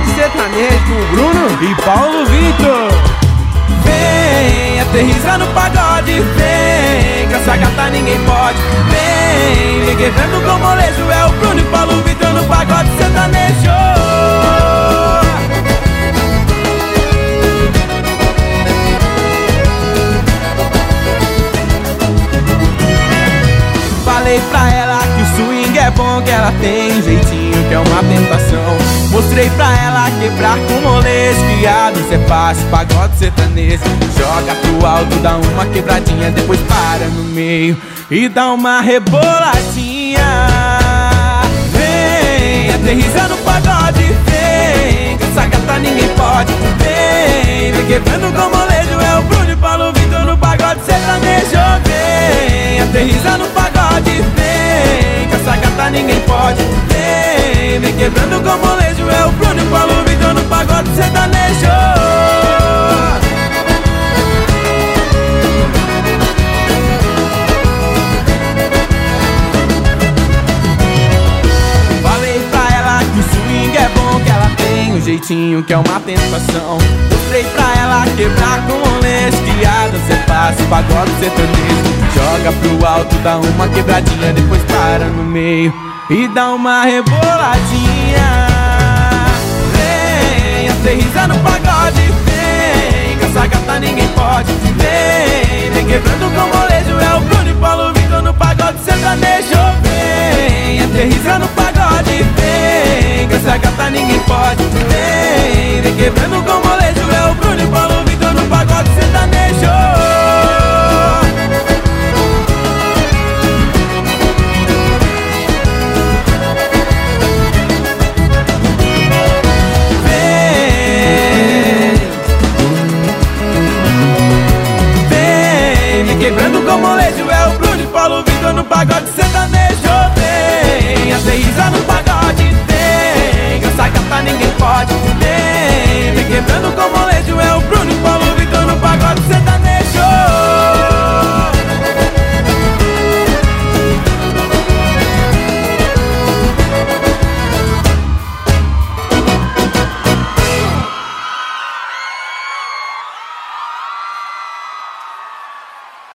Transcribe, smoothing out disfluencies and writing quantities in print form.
pagode sertanejo com Bruno e Paulo Vitor. Vem, aterriza no pagode, vem, com essa gata ninguém pode. Vem quebrando com molejo, é o Bruno e Paulo Vitor no pagode sertanejo. Falei pra ela que o swing é bom, que ela tem um jeitinho que é uma tentação. Mostrei pra ela quebrar com molejo, que a dança é fácil, pagode sertanejo. Joga pro alto, dá uma quebradinha, depois para no meio e dá uma reboladinha. Vem, aterriza no pagode, vem, com essa gata ninguém pode. Vem quebrando com molejo, é o Bruno e Paulo Vitor no pagode sertanejo. Vem, aterriza no pagode, vem, com essa gata ninguém pode. Vem quebrando com molejo, é o Bruno e Paulo Vitor no pagode sertanejo. Falei pra ela que o swing é bom, que ela tem um jeitinho que é uma tentação. Mostrei pra ela quebrar com molejo, que a dança é fácil, pagode sertanejo. Joga pro alto, dá uma quebradinha, depois para no meio e dá uma reboladinha. Vem, aterriza no pagode, vem, com essa gata ninguém pode. Vem quebrando com molejo, é o Bruno e Paulo Vitor no pagode sertanejo. Vem, aterriza no pagode, vem, com essa gata ninguém pode. Vem quebrando com molejo, é o Bruno e Paulo Vitor no pagode sertanejo. Quebrando com molejo, é o Bruno e Paulo Vitor no pagode sertanejo.